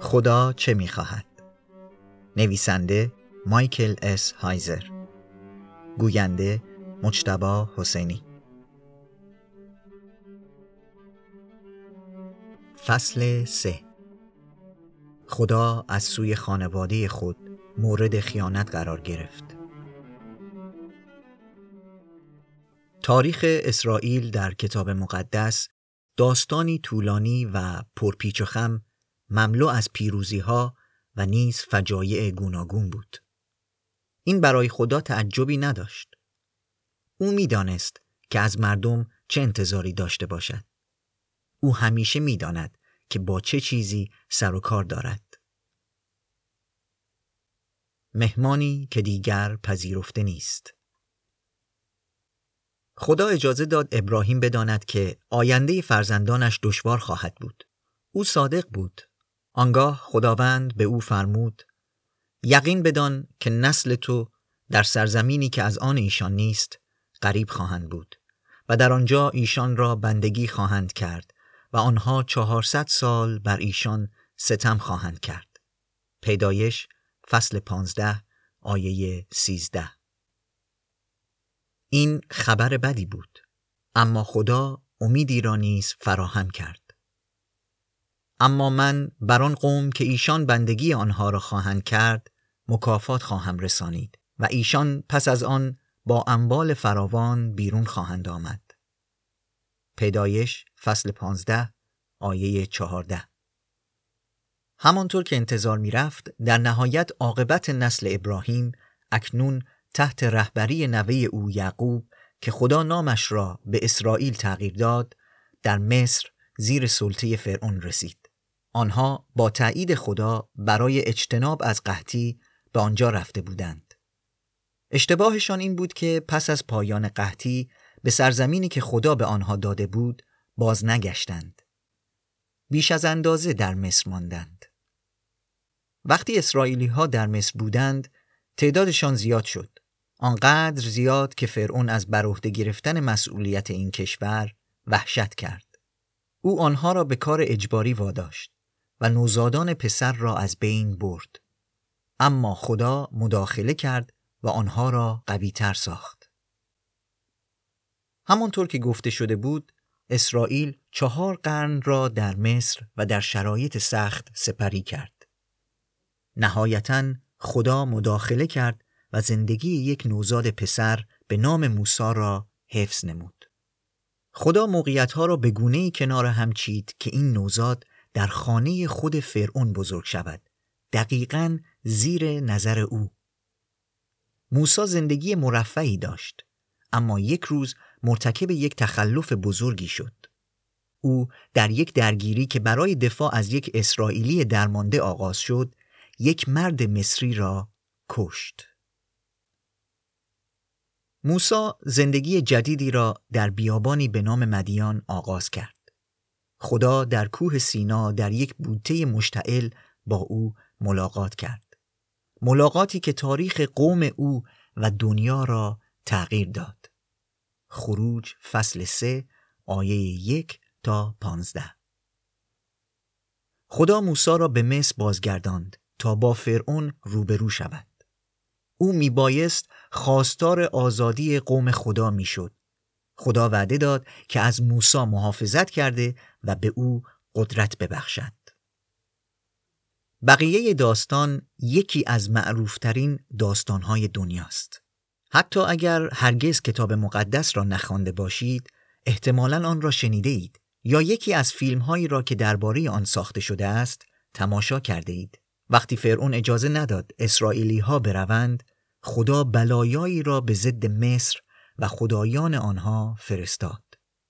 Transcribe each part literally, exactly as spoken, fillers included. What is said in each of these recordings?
خدا چه می‌خواهد؟ نویسنده مایکل اس هایزر، گوینده مجتبی حسینی. فصل سه. خدا از سوی خانواده خود مورد خیانت قرار گرفت. تاریخ اسرائیل در کتاب مقدس داستانی طولانی و پرپیچ و خم، مملو از پیروزی‌ها و نیز فجایع گوناگون بود. این برای خدا تعجبی نداشت. او می‌دانست که از مردم چه انتظاری داشته باشد. او همیشه می‌داند که با چه چیزی سر و کار دارد. مهمانی که دیگر پذیرفته نیست. خدا اجازه داد ابراهیم بداند که آینده فرزندانش دشوار خواهد بود. او صادق بود. آنگاه خداوند به او فرمود: یقین بدان که نسل تو در سرزمینی که از آن ایشان نیست غریب خواهند بود و در آنجا ایشان را بندگی خواهند کرد و آنها چهارصد سال بر ایشان ستم خواهند کرد. پیدایش فصل پانزده آیه سیزده. این خبر بدی بود، اما خدا امیدی را نیز فراهم کرد. اما من بر آن قوم که ایشان بندگی آنها را خواهند کرد مکافات خواهم رسانید و ایشان پس از آن با اموال فراوان بیرون خواهند آمد. پیدایش فصل پانزده آیه چهارده. همانطور که انتظار می رفت، در نهایت عاقبت نسل ابراهیم اکنون تحت رهبری نوه او یعقوب که خدا نامش را به اسرائیل تغییر داد، در مصر زیر سلطه فرعون رسید. آنها با تأیید خدا برای اجتناب از قحطی به آنجا رفته بودند. اشتباهشان این بود که پس از پایان قحطی به سرزمینی که خدا به آنها داده بود باز نگشتند. بیش از اندازه در مصر ماندند. وقتی اسرائیلی ها در مصر بودند تعدادشان زیاد شد. آنقدر زیاد که فرعون از بر عهده گرفتن مسئولیت این کشور وحشت کرد. او آنها را به کار اجباری واداشت و نوزادان پسر را از بین برد. اما خدا مداخله کرد و آنها را قوی‌تر ساخت. همانطور که گفته شده بود، اسرائیل چهار قرن را در مصر و در شرایط سخت سپری کرد. نهایتاً خدا مداخله کرد و زندگی یک نوزاد پسر به نام موسی را حفظ نمود. خدا موقعیت‌ها را به گونه‌ای کنار هم چید که این نوزاد در خانه خود فرعون بزرگ شود، دقیقاً زیر نظر او. موسی زندگی مرفهی داشت، اما یک روز مرتکب یک تخلف بزرگی شد. او در یک درگیری که برای دفاع از یک اسرائیلی درمانده آغاز شد، یک مرد مصری را کشت. موسی زندگی جدیدی را در بیابانی به نام مدین آغاز کرد. خدا در کوه سینا در یک بوته مشتعل با او ملاقات کرد. ملاقاتی که تاریخ قوم او و دنیا را تغییر داد. خروج فصل سه آیه یک تا پانزده. خدا موسی را به مصر بازگرداند تا با فرعون روبرو شود. او میبایست خواستار آزادی قوم خدا میشد. خدا وعده داد که از موسی محافظت کرده و به او قدرت ببخشد. بقیه داستان یکی از معروفترین داستانهای دنیاست. حتی اگر هرگز کتاب مقدس را نخوانده باشید، احتمالاً آن را شنیده اید یا یکی از فیلم‌هایی را که درباره آن ساخته شده است تماشا کرده اید. وقتی فرعون اجازه نداد اسرائیلی‌ها بروند، خدا بلایایی را به ضد مصر و خدایان آنها فرستاد.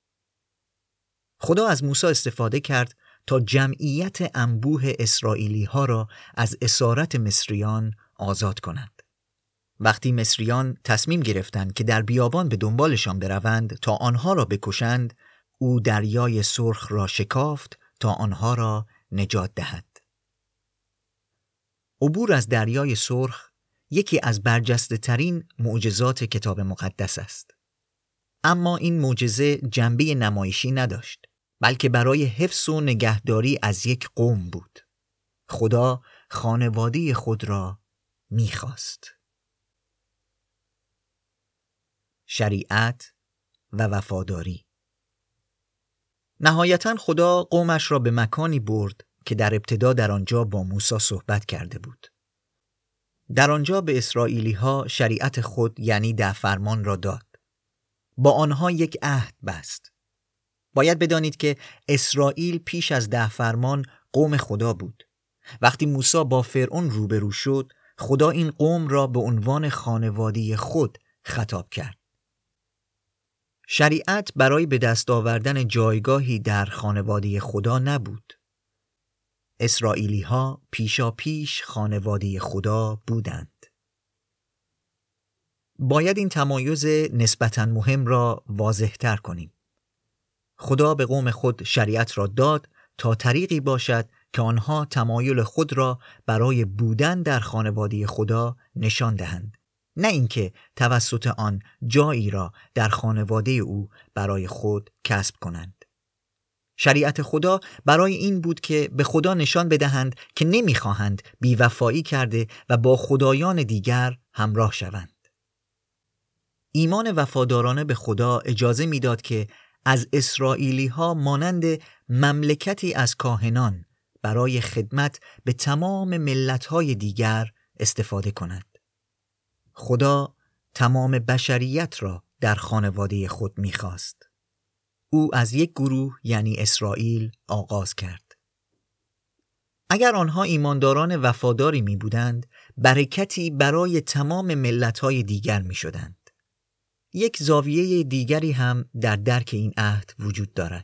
خدا از موسی استفاده کرد تا جمعیت انبوه اسرائیلی‌ها را از اسارت مصریان آزاد کند. وقتی مصریان تصمیم گرفتند که در بیابان به دنبالشان بروند تا آنها را بکشند، او دریای سرخ را شکافت تا آنها را نجات دهد. عبور از دریای سرخ یکی از برجسته ترین معجزات کتاب مقدس است. اما این معجزه جنبه نمایشی نداشت، بلکه برای حفظ و نگهداری از یک قوم بود. خدا خانواده خود را می‌خواست. شریعت و وفاداری. نهایتاً خدا قومش را به مکانی برد که در ابتدا در آنجا با موسی صحبت کرده بود. در آنجا به اسرائیلی ها شریعت خود یعنی ده فرمان را داد. با آنها یک عهد بست. باید بدانید که اسرائیل پیش از ده فرمان قوم خدا بود. وقتی موسی با فرعون روبرو شد، خدا این قوم را به عنوان خانواده خود خطاب کرد. شریعت برای به دست آوردن جایگاهی در خانواده خدا نبود. اسرائیلی ها پیشا پیش خانواده خدا بودند. باید این تمایز نسبتاً مهم را واضح تر کنیم. خدا به قوم خود شریعت را داد تا طریقی باشد که آنها تمایل خود را برای بودن در خانواده خدا نشان دهند، نه اینکه توسط آن جایی را در خانواده او برای خود کسب کنند. شریعت خدا برای این بود که به خدا نشان بدهند که نمیخواهند بیوفایی کرده و با خدایان دیگر همراه شوند. ایمان وفادارانه به خدا اجازه میداد که از اسرائیلی ها مانند مملکتی از کاهنان برای خدمت به تمام ملت‌های دیگر استفاده کند. خدا تمام بشریت را در خانواده خود می‌خواست. او از یک گروه یعنی اسرائیل آغاز کرد. اگر آنها ایمانداران وفاداری می بودند، برکتی برای تمام ملت‌های دیگر می شدند. یک زاویه دیگری هم در درک این عهد وجود دارد.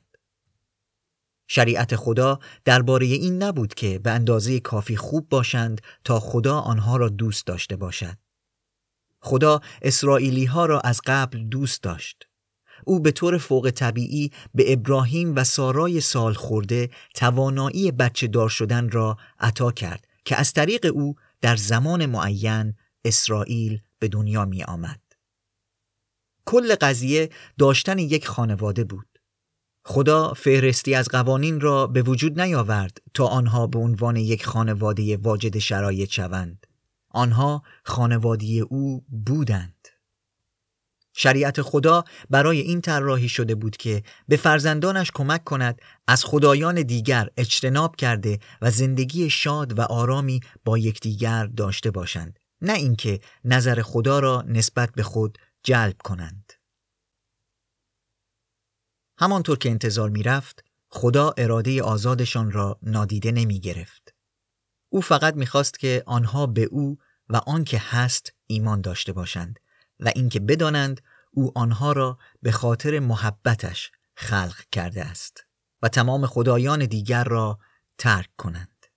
شریعت خدا درباره این نبود که به اندازه کافی خوب باشند تا خدا آنها را دوست داشته باشد. خدا اسرائیلی ها را از قبل دوست داشت. او به طور فوق طبیعی به ابراهیم و سارای سال خورده توانایی بچه دار شدن را عطا کرد که از طریق او در زمان معین اسرائیل به دنیا می آمد. کل قضیه داشتن یک خانواده بود. خدا فهرستی از قوانین را به وجود نیاورد تا آنها به عنوان یک خانواده واجد شرایط شوند. آنها خانواده او بودند. شریعت خدا برای این طراحی شده بود که به فرزندانش کمک کند از خدایان دیگر اجتناب کرده و زندگی شاد و آرامی با یکدیگر داشته باشند، نه اینکه نظر خدا را نسبت به خود جلب کنند. همانطور که انتظار می رفت، خدا اراده آزادشان را نادیده نمی گرفت. او فقط می خواست که آنها به او و آن که هست ایمان داشته باشند و اینکه بدانند او آنها را به خاطر محبتش خلق کرده است و تمام خدایان دیگر را ترک کنند.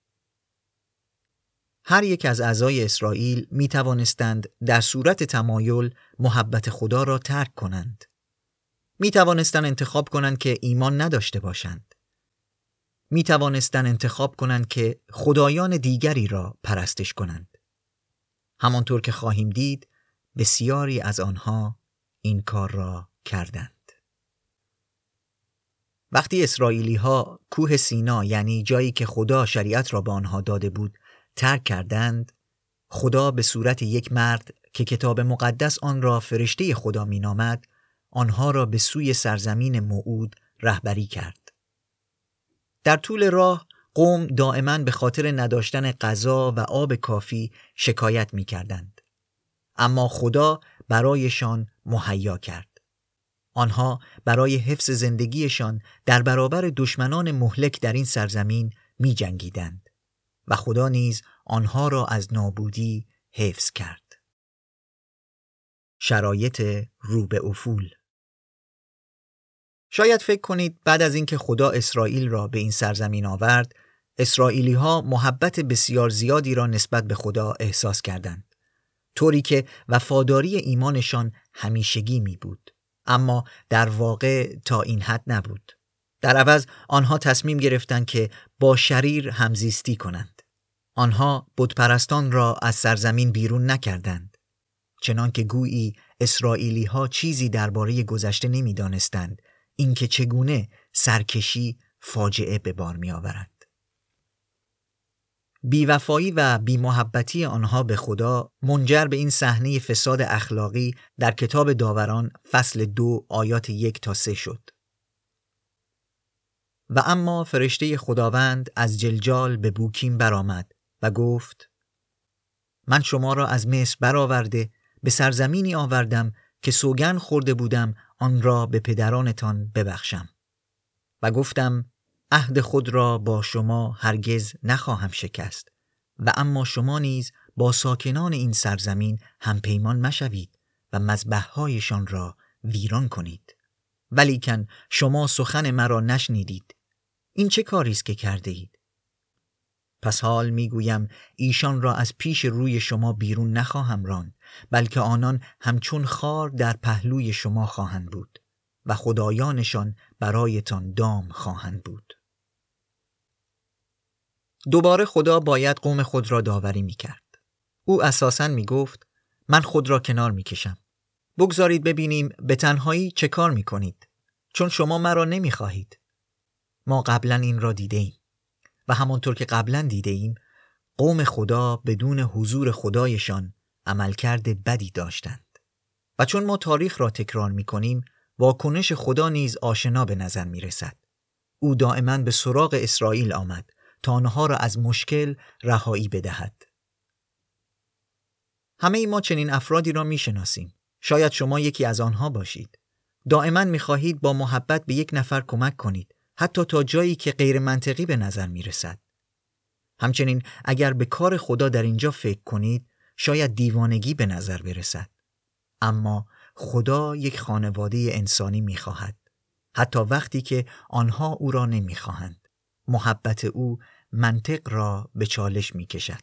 هر یک از اعضای اسرائیل می توانستند در صورت تمایل محبت خدا را ترک کنند. می توانستند انتخاب کنند که ایمان نداشته باشند. می توانستند انتخاب کنند که خدایان دیگری را پرستش کنند. همانطور که خواهیم دید، بسیاری از آنها این کار را کردند. وقتی اسرائیلی ها کوه سینا یعنی جایی که خدا شریعت را به آنها داده بود ترک کردند، خدا به صورت یک مرد که کتاب مقدس آن را فرشته خدا می نامد، آنها را به سوی سرزمین موعود رهبری کرد. در طول راه قوم دائما به خاطر نداشتن غذا و آب کافی شکایت می کردند. اما خدا برایشان مهیا کرد. آنها برای حفظ زندگیشان در برابر دشمنان مهلک در این سرزمین می جنگیدند و خدا نیز آنها را از نابودی حفظ کرد. شرایط رو به افول. شاید فکر کنید بعد از اینکه خدا اسرائیل را به این سرزمین آورد، اسرائیلی ها محبت بسیار زیادی را نسبت به خدا احساس کردند، طوری که وفاداری ایمانشان همیشگی می بود. اما در واقع تا این حد نبود. در عوض آنها تصمیم گرفتند که با شریر همزیستی کنند. آنها بتپرستان را از سرزمین بیرون نکردند، چنان که گویی اسرائیلی ها چیزی درباره گذشته نمی دانستند، اینکه چگونه سرکشی فاجعه به بار می آورد. بی‌وفایی و بی‌محبتی آنها به خدا منجر به این صحنه فساد اخلاقی در کتاب داوران فصل دو آیات یک تا سه شد. و اما فرشته خداوند از جلجال به بوکیم برآمد و گفت: من شما را از مصر برآورده به سرزمینی آوردم که سوگند خورده بودم آن را به پدرانتان ببخشم. و گفتم: عهد خود را با شما هرگز نخواهم شکست، و اما شما نیز با ساکنان این سرزمین همپیمان مشوید و مذبح‌هایشان را ویران کنید. ولیکن شما سخن مرا نشنیدید. این چه کاری است که کرده اید؟ پس حال میگویم ایشان را از پیش روی شما بیرون نخواهم راند، بلکه آنان همچون خار در پهلوی شما خواهند بود و خدایانشان برایتان دام خواهند بود. دوباره خدا باید قوم خود را داوری میکرد. او اساساً میگفت: من خود را کنار میکشم. بگذارید ببینیم به تنهایی چه کار میکنید، چون شما مرا نمیخواهید. ما قبلا این را دیده ایم و همانطور که قبلا دیده ایم قوم خدا بدون حضور خدایشان عملکرد بدی داشتند و چون ما تاریخ را تکرار میکنیم واکنش خدا نیز آشنا به نظر میرسد. او دائما به سراغ اسرائیل آمد تا آنها را از مشکل رهایی بدهد. همه ما چنین افرادی را میشناسیم. شاید شما یکی از آنها باشید. دائما میخواهید با محبت به یک نفر کمک کنید، حتی تا جایی که غیر منطقی به نظر میرسد. همچنین اگر به کار خدا در اینجا فکر کنید شاید دیوانگی به نظر برسد. اما خدا یک خانواده انسانی میخواهد، حتی وقتی که آنها او را نمیخواهند. محبت او منطق را به چالش میکشد.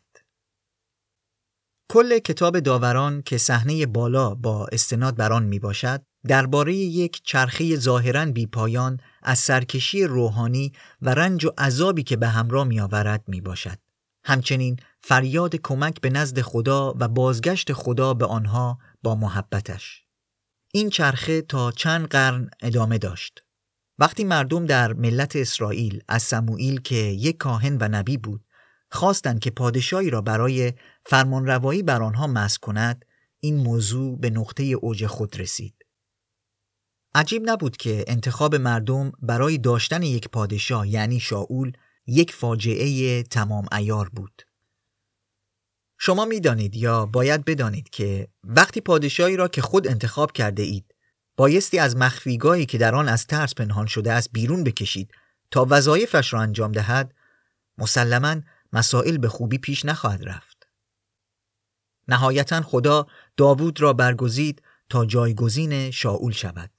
کل کتاب داوران که صحنه بالا با استناد بر آن میباشد درباره یک چرخه ظاهراً بی‌پایان از سرکشی روحانی و رنج و عذابی که به همراه می‌آورد میباشد. همچنین فریاد کمک به نزد خدا و بازگشت خدا به آنها با محبتش. این چرخه تا چند قرن ادامه داشت. وقتی مردم در ملت اسرائیل از سموئیل که یک کاهن و نبی بود خواستند که پادشاهی را برای فرمانروایی بر آنها مسک کند، این موضوع به نقطه اوج خود رسید. عجیب نبود که انتخاب مردم برای داشتن یک پادشاه یعنی شاول یک فاجعه تمام عیار بود. شما می دانید یا باید بدانید که وقتی پادشاهی را که خود انتخاب کرده اید بایستی از مخفیگاهی که در آن از ترس پنهان شده است بیرون بکشید تا وظایفش را انجام دهد، مسلماً مسائل به خوبی پیش نخواهد رفت. نهایتاً خدا داوود را برگزید تا جایگزین شاول شود.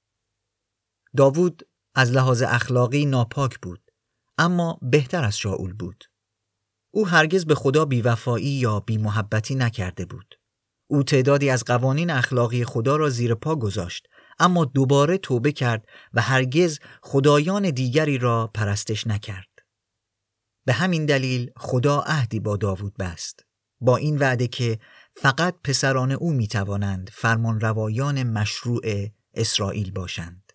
داوود از لحاظ اخلاقی ناپاک بود، اما بهتر از شاول بود. او هرگز به خدا بی‌وفایی یا بی‌محبتی نکرده بود. او تعدادی از قوانین اخلاقی خدا را زیر پا گذاشت، اما دوباره توبه کرد و هرگز خدایان دیگری را پرستش نکرد. به همین دلیل خدا عهدی با داوود بست، با این وعده که فقط پسران او می توانند فرمانروایان مشروع اسرائیل باشند.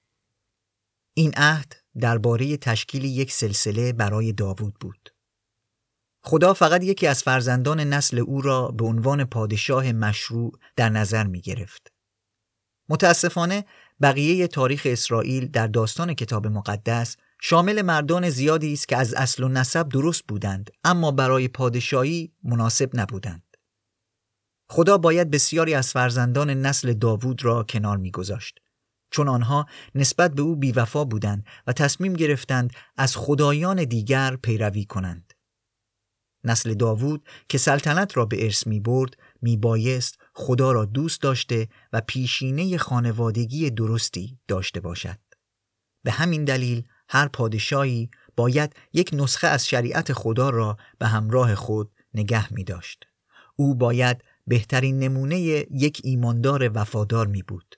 این عهد درباره تشکیل یک سلسله برای داوود بود. خدا فقط یکی از فرزندان نسل او را به عنوان پادشاه مشروع در نظر می گرفت. متاسفانه بقیه تاریخ اسرائیل در داستان کتاب مقدس شامل مردان زیادی است که از اصل و نسب درست بودند اما برای پادشاهی مناسب نبودند. خدا باید بسیاری از فرزندان نسل داوود را کنار می‌گذاشت، چون آنها نسبت به او بی‌وفا بودند و تصمیم گرفتند از خدایان دیگر پیروی کنند. نسل داوود که سلطنت را به ارث می‌برد میبایست خدا را دوست داشته و پیشینه خانوادگی درستی داشته باشد. به همین دلیل هر پادشاهی باید یک نسخه از شریعت خدا را به همراه خود نگه می داشت. او باید بهترین نمونه یک ایماندار وفادار می بود.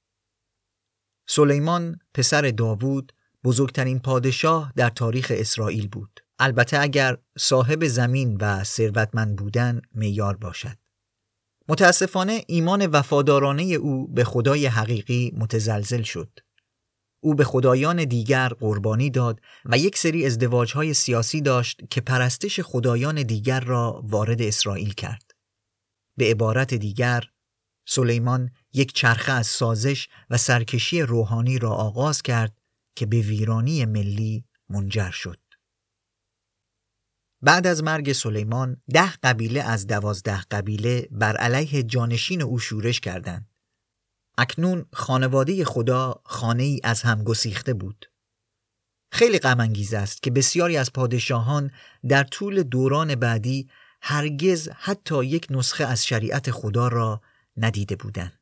سلیمان پسر داوود بزرگترین پادشاه در تاریخ اسرائیل بود، البته اگر صاحب زمین و ثروتمند بودن معیار باشد. متاسفانه ایمان وفادارانه او به خدای حقیقی متزلزل شد. او به خدایان دیگر قربانی داد و یک سری ازدواج‌های سیاسی داشت که پرستش خدایان دیگر را وارد اسرائیل کرد. به عبارت دیگر، سلیمان یک چرخه از سازش و سرکشی روحانی را آغاز کرد که به ویرانی ملی منجر شد. بعد از مرگ سلیمان، ده قبیله از دوازده قبیله بر علیه جانشین او شورش کردند. اکنون خانواده خدا خانه‌ای از هم گسیخته بود. خیلی غم انگیز است که بسیاری از پادشاهان در طول دوران بعدی هرگز حتی یک نسخه از شریعت خدا را ندیده بودند.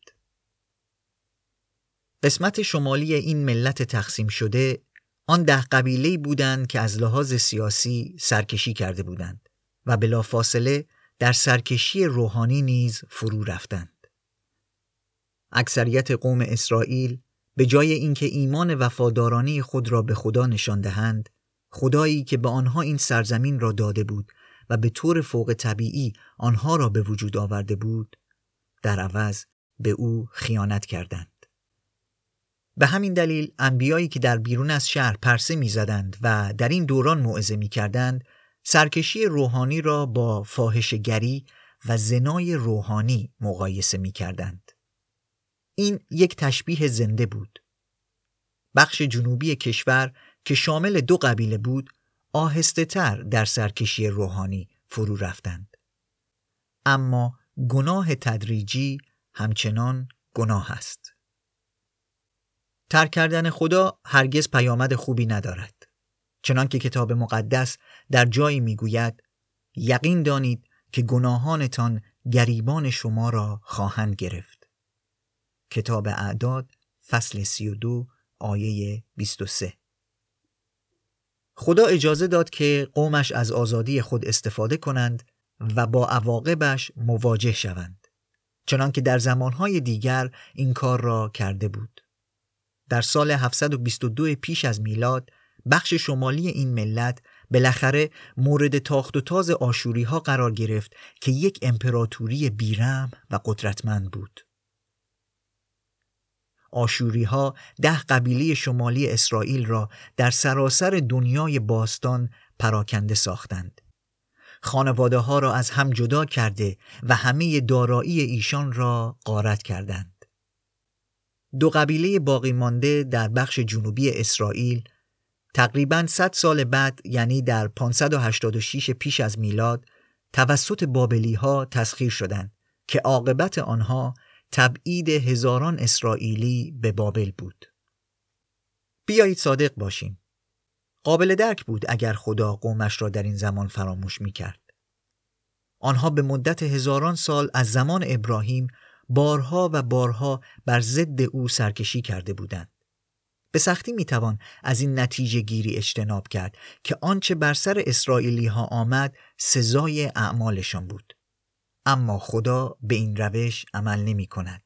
قسمت شمالی این ملت تقسیم شده آن ده قبیله‌ای بودند که از لحاظ سیاسی سرکشی کرده بودند و بلافاصله در سرکشی روحانی نیز فرو رفتند. اکثریت قوم اسرائیل به جای اینکه ایمان وفادارانه خود را به خدا نشان دهند، خدایی که به آنها این سرزمین را داده بود و به طور فوق طبیعی آنها را به وجود آورده بود، در عوض به او خیانت کردند. به همین دلیل انبیایی که در بیرون از شهر پرسه می‌زدند و در این دوران موعظه می‌کردند، سرکشی روحانی را با فاحشه‌گری و زنای روحانی مقایسه می‌کردند. این یک تشبیه زنده بود. بخش جنوبی کشور که شامل دو قبیله بود، آهسته‌تر در سرکشی روحانی فرو رفتند. اما گناه تدریجی همچنان گناه است. ترک کردن خدا هرگز پیامد خوبی ندارد. چنانکه کتاب مقدس در جایی میگوید: یقین دانید که گناهانتان گریبان شما را خواهند گرفت. کتاب اعداد فصل سی و دو آیه بیست و سه. خدا اجازه داد که قومش از آزادی خود استفاده کنند و با عواقبش مواجه شوند، چنانکه در زمانهای دیگر این کار را کرده بود. در سال هفتصد و بیست و دو پیش از میلاد، بخش شمالی این ملت بالاخره مورد تاخت و تاز آشوری ها قرار گرفت که یک امپراتوری بیرحم و قدرتمند بود. آشوری ها ده قبیله شمالی اسرائیل را در سراسر دنیای باستان پراکنده ساختند. خانواده ها را از هم جدا کرده و همه دارایی ایشان را غارت کردند. دو قبیله باقی مانده در بخش جنوبی اسرائیل تقریباً صد سال بعد، یعنی در پانصد و هشتاد و شش پیش از میلاد، توسط بابلی ها تسخیر شدند که عاقبت آنها تبعید هزاران اسرائیلی به بابل بود. بیایید صادق باشیم. قابل درک بود اگر خدا قومش را در این زمان فراموش می کرد. آنها به مدت هزاران سال از زمان ابراهیم بارها و بارها بر ضد او سرکشی کرده بودند. به سختی می توان از این نتیجه گیری اجتناب کرد که آنچه بر سر اسرائیلی ها آمد سزای اعمالشان بود. اما خدا به این روش عمل نمی کند.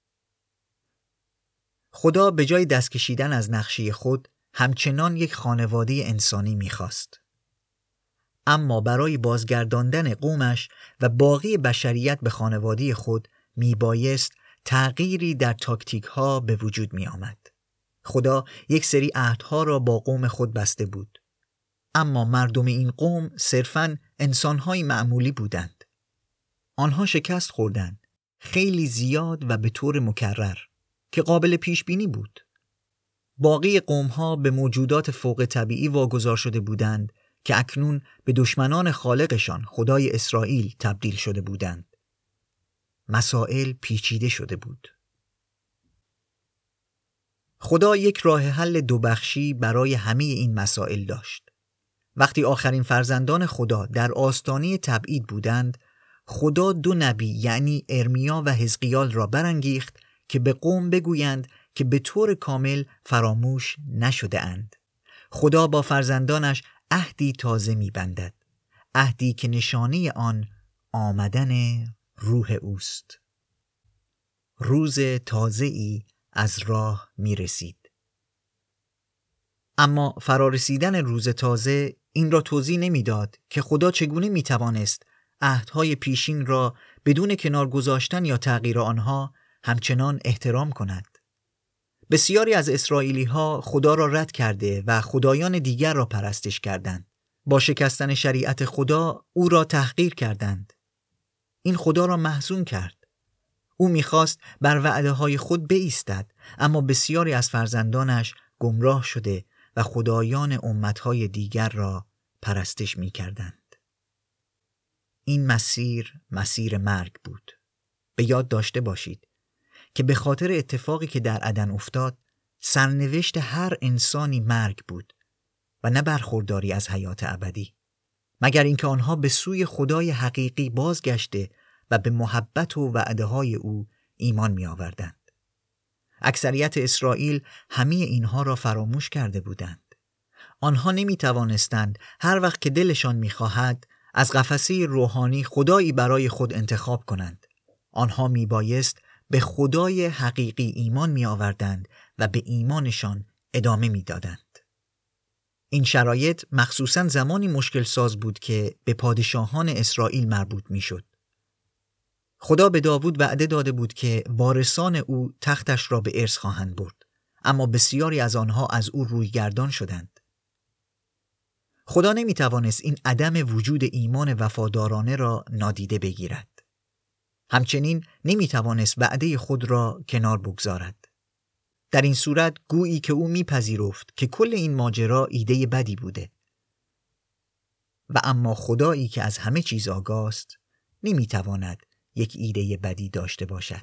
خدا به جای دست کشیدن از نقشه خود همچنان یک خانواده انسانی می خواست. اما برای بازگرداندن قومش و باقی بشریت به خانواده خود می بایست تغییری در تاکتیک ها به وجود می آمد. خدا یک سری عهدها را با قوم خود بسته بود. اما مردم این قوم صرفاً انسانهای معمولی بودند. آنها شکست خوردند، خیلی زیاد و به طور مکرر که قابل پیش بینی بود. باقی قومها به موجودات فوق طبیعی واگذار شده بودند که اکنون به دشمنان خالقشان خدای اسرائیل تبدیل شده بودند. مسائل پیچیده شده بود. خدا یک راه حل دو بخشی برای همه این مسائل داشت. وقتی آخرین فرزندان خدا در آستانه تبعید بودند، خدا دو نبی یعنی ارمیا و حزقیال را برانگیخت که به قوم بگویند که به طور کامل فراموش نشده اند. خدا با فرزندانش عهدی تازه می بندد. عهدی که نشانه آن آمدن روح اوست. روز تازه‌ای از راه می رسید. اما فرارسیدن روز تازه این را توضیح نمی داد که خدا چگونه می توانست عهدهای پیشین را بدون کنار گذاشتن یا تغییر آنها همچنان احترام کند. بسیاری از اسرائیلی ها خدا را رد کرده و خدایان دیگر را پرستش کردند. با شکستن شریعت خدا او را تحقیر کردند. این خدا را محزون کرد. او می‌خواست بر وعده‌های خود بایستد، اما بسیاری از فرزندانش گمراه شده و خدایان امت‌های دیگر را پرستش می‌کردند. این مسیر مسیر مرگ بود. به یاد داشته باشید که به خاطر اتفاقی که در عدن افتاد، سرنوشت هر انسانی مرگ بود و نه برخورداری از حیات ابدی، مگر اینکه آنها به سوی خدای حقیقی بازگشته و به محبت و وعده‌های او ایمان می آوردند. اکثریت اسرائیل همه اینها را فراموش کرده بودند. آنها نمی توانستند هر وقت که دلشان می خواهد از قفسه روحانی خدایی برای خود انتخاب کنند. آنها می بایست به خدای حقیقی ایمان می آوردند و به ایمانشان ادامه می دادند. این شرایط مخصوصاً زمانی مشکل ساز بود که به پادشاهان اسرائیل مربوط می شد. خدا به داوود وعده داده بود که وارثان او تختش را به ارث خواهند برد، اما بسیاری از آنها از او رویگردان شدند. خدا نمی توانست این عدم وجود ایمان وفادارانه را نادیده بگیرد. همچنین نمی توانست وعده خود را کنار بگذارد. در این صورت گویی که او میپذیرفت که کل این ماجرا ایده بدی بوده. و اما خدایی که از همه چیز آگاه است نمیتواند یک ایده بدی داشته باشد.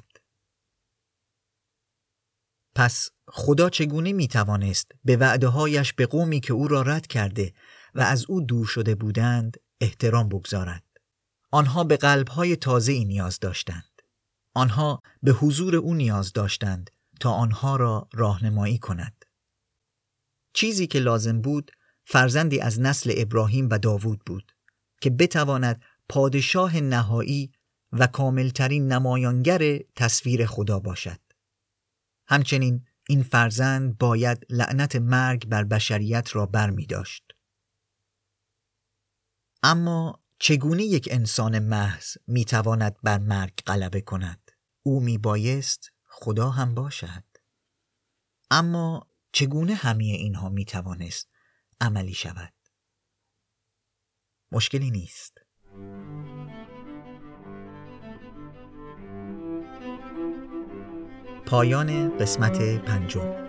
پس خدا چگونه میتوانست به وعده‌هایش به قومی که او را رد کرده و از او دور شده بودند احترام بگذارد؟ آنها به قلب‌های تازه‌ای نیاز داشتند. آنها به حضور او نیاز داشتند تا آنها را راهنمایی کند. چیزی که لازم بود فرزندی از نسل ابراهیم و داوود بود که بتواند پادشاه نهایی و کاملترین نمایانگر تصویر خدا باشد. همچنین این فرزند باید لعنت مرگ بر بشریت را بر می داشت. اما چگونه یک انسان محض می تواند بر مرگ غلبه کند؟ او می بایست خدا هم باشد. اما چگونه همه اینها می توانست عملی شود؟ مشکلی نیست. پایان قسمت پنجم.